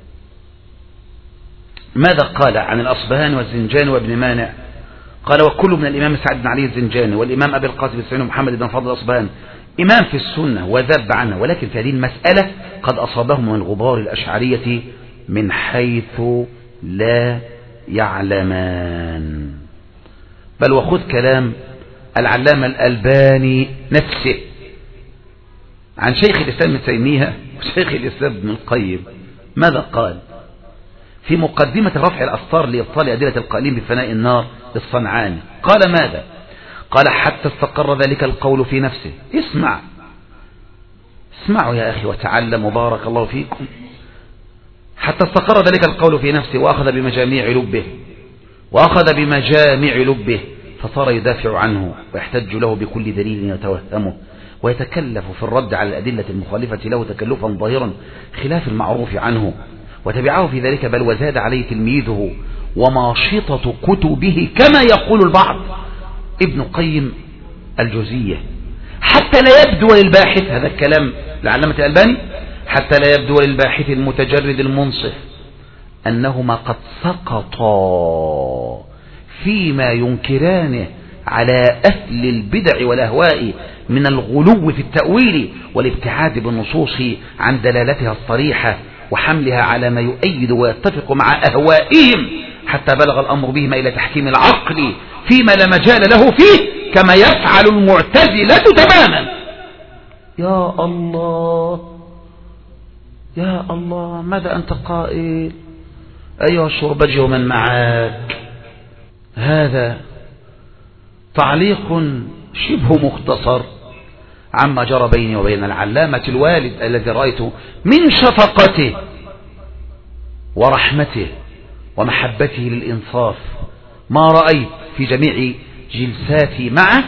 ماذا قال عن الأصبهاني والزنجاني وابن مانع؟ قال وكل من الإمام سعد بن علي الزنجاني والإمام أبي القاسم السعيد محمد بن فضل الأصبهاني إمام في السنة وذب عنها، ولكن في هذه المسألة قد أصابهم من غبار الأشعرية من حيث لا يعلمان. بل وخذ كلام العلامة الألباني نفسه عن شيخ الإسلام ابن تيمية وشيخ الإسلام ابن القيم ماذا قال في مقدمة رفع الأسطار لإبطال أدلة القائلين بفناء النار الصنعاني. قال ماذا؟ قال حتى استقر ذلك القول في نفسه. اسمع اسمعوا يا أخي وتعلم بارك الله فيكم. حتى استقر ذلك القول في نفسه وأخذ بمجاميع لبه وأخذ بمجامع لبه فصار يدافع عنه ويحتج له بكل دليل يتوهمه ويتكلف في الرد على الأدلة المخالفة له تكلفا ظاهرا خلاف المعروف عنه، وتبعه في ذلك بل وزاد عليه تلميذه وماشطة كتبه كما يقول البعض ابن قيم الجوزية، حتى لا يبدو للباحث، هذا الكلام لعلامة الألباني، حتى لا يبدو للباحث المتجرد المنصف أنهما قد سقطا فيما ينكرانه على أهل البدع والأهواء من الغلو في التأويل والابتعاد بالنصوص عن دلالتها الصريحة وحملها على ما يؤيد ويتفق مع أهوائهم، حتى بلغ الأمر بهم إلى تحكيم العقل فيما لا مجال له فيه كما يفعل المعتزلة تماما. يا الله يا الله، ماذا أنت قائل أيها الشربجي ومن معك؟ هذا تعليق شبه مختصر عما جرى بيني وبين العلامة الوالد الذي رأيته من شفقته ورحمته ومحبته للإنصاف ما رأيت في جميع جلساتي معه،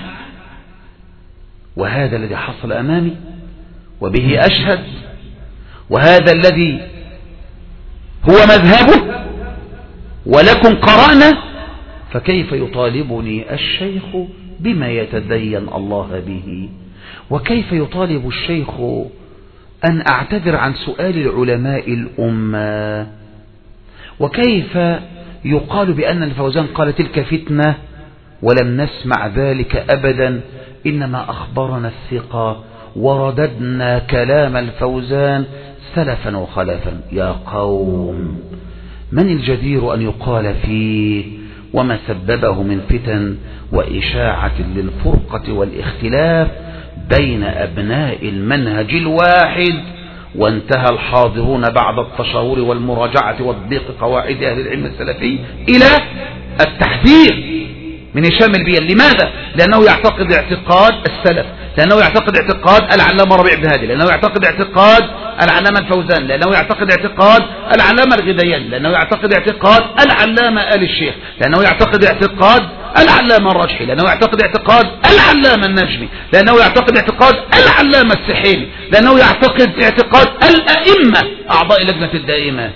وهذا الذي حصل أمامي وبه أشهد، وهذا الذي هو مذهبه ولكم قرأنا، فكيف يطالبني الشيخ بما يتدين الله به؟ وكيف يطالب الشيخ أن أعتذر عن سؤال العلماء الأمة؟ وكيف يقال بأن الفوزان قال تلك فتنة ولم نسمع ذلك أبدا، إنما أخبرنا الثقة ورددنا كلام الفوزان سلفا وخلفا؟ يا قوم، من الجدير أن يقال فيه وما سببه من فتن وإشاعة للفرقة والاختلاف بين أبناء المنهج الواحد؟ وانتهى الحاضرون بعد التشاور والمراجعة وتطبيق قواعد أهل العلم السلفي إلى التحذير من هشام البيل. لماذا؟ لأنه يعتقد اعتقاد السلف، لأنه يعتقد اعتقاد العلامة ربيع بن هادي، لأنه يعتقد اعتقاد العلامة الفوزان، لأنه يعتقد اعتقاد العلامة الغذيان، لأنه يعتقد اعتقاد العلامة آل الشيخ، لأنه يعتقد اعتقاد العلامة الرجحي، لأنه يعتقد اعتقاد العلامة النجمي، لأنه يعتقد اعتقاد العلامة السحيمي، لأنه يعتقد اعتقاد الأئمة أعضاء لجنة الدائمة.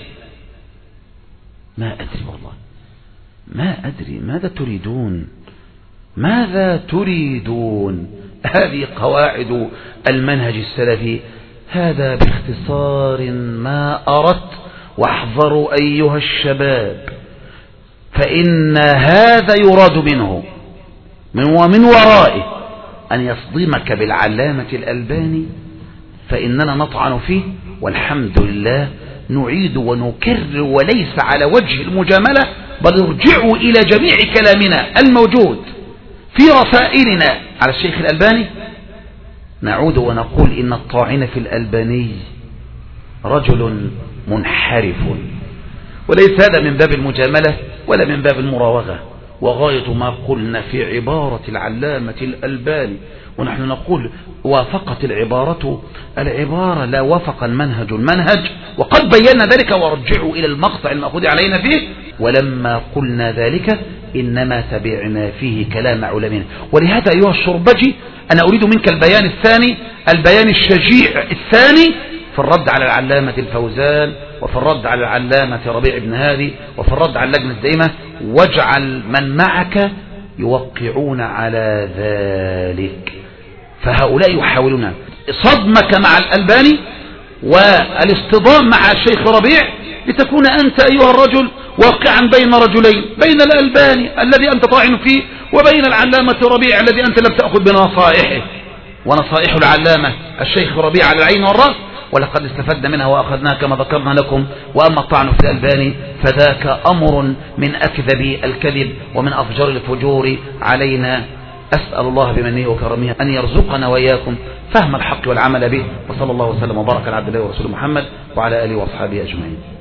ما أدري والله، ما أدري ماذا تريدون، ماذا تريدون؟ هذه قواعد المنهج السلفي. هذا باختصار ما أردت، واحذروا أيها الشباب، فإن هذا يراد منه من ومن ورائه أن يصدمك بالعلامة الألباني، فإننا نطعن فيه والحمد لله نعيد ونكرر وليس على وجه المجاملة، بل ارجعوا إلى جميع كلامنا الموجود في رسائلنا على الشيخ الألباني. نعود ونقول إن الطاعن في الألباني رجل منحرف، وليس هذا من باب المجاملة ولا من باب المراوغة. وغاية ما قلنا في عبارة العلامة الألباني، ونحن نقول وافقت العبارة العبارة لا وافق المنهج المنهج، وقد بينا ذلك ورجعوا إلى المقطع المأخوذ علينا فيه. ولما قلنا ذلك إنما تبعنا فيه كلام علماء. ولهذا أيها الشربجي أنا أريد منك البيان الثاني، البيان الشجيع الثاني في الرد على العلامة الفوزان، وفي الرد على العلامة ربيع بن هادي، وفي الرد على اللجنة الدائمة، واجعل من معك يوقعون على ذلك. فهؤلاء يحاولون صدمك مع الألباني والاصطدام مع الشيخ ربيع لتكون أنت أيها الرجل واقعا بين رجلين، بين الألباني الذي أنت طاعن فيه وبين العلامة ربيع الذي أنت لم تأخذ بنصائحه. ونصائح العلامة الشيخ ربيع على العين والرأس، ولقد استفدنا منها وأخذناها كما ذكرنا لكم. وأما الطعن في الألباني فذاك أمر من أكذب الكذب ومن أفجر الفجور علينا. أسأل الله بمنه وكرمه أن يرزقنا وإياكم فهم الحق والعمل به، وصلى الله وسلم وبارك على عبد الله ورسوله محمد وعلى آله وأصحابه أجمعين.